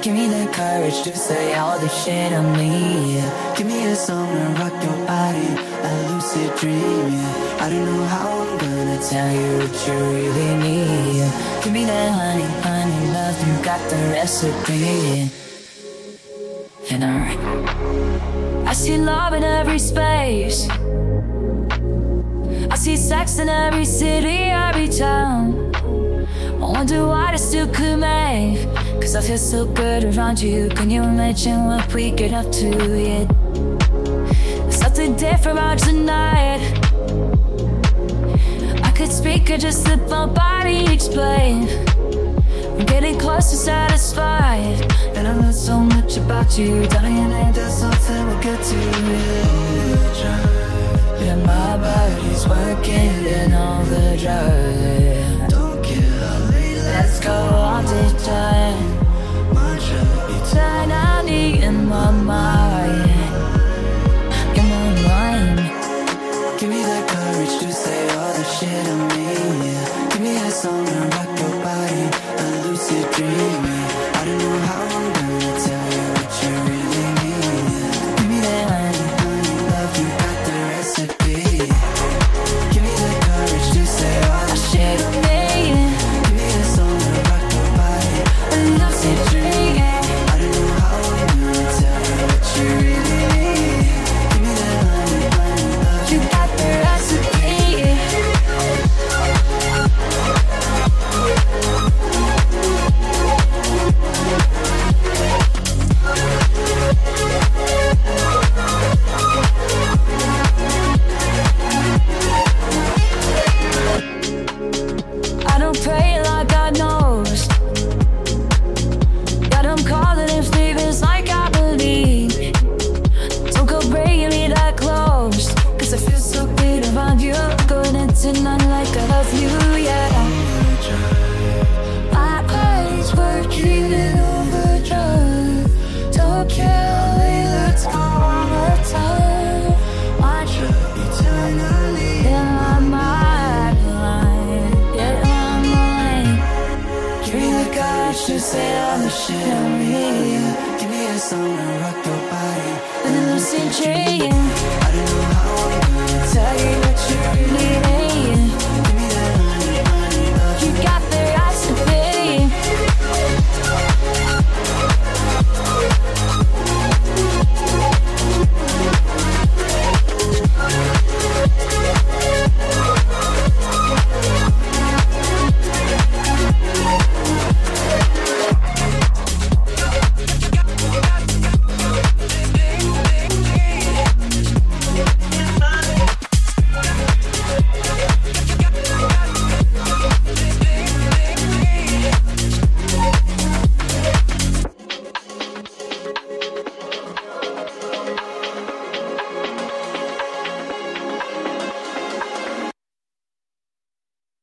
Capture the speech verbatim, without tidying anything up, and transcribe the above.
Give me the courage to say all the shit on me. Give me a song to rock your body, a lucid dream. Yeah. I don't know how I'm gonna tell you what you really need. Give me that honey, honey love, you got the recipe. And I, I see love in every space. I see sex in every city, every town. I wonder what I still could make, cause I feel so good around you. Can you imagine what we get up to, yeah? There's something different about tonight. I could speak or just let my body explain. I'm getting close to satisfied, and I know so much about you. Darling, and ain't that something we'll get to, yeah. Yeah, my body's working in overdrive. Don't kill me, let's go all the time. Turn on me in my mind, in my mind. Give me that courage to say all the shit on me, yeah. Give me a song to rock your body, a lucid dream, yeah. I don't know how I'm gonna tell you what you really need, yeah. Give me that honey, honey love, you got the recipe. Give me the courage to say all the shit on me, yeah. Give me a song to rock your body, a lucid dream, yeah. I don't know how I'm gonna tell you what you really need. Give me that honey, honey love, you got the recipe, yeah. I don't pray like God knows. God, I'm calling in favors like I believe. Don't go bringing me that close, cause I feel so good around you. Going into none like I love you, yeah. My body's working in overdrive. Don't kill me, let's go one more time. Want you eternally in my mind, yeah, in my mind. Give me the courage to say all the shit on me, yeah. Give me a song to rock your body, and a lucid dream. I don't know how I'm gonna tell you what you really need.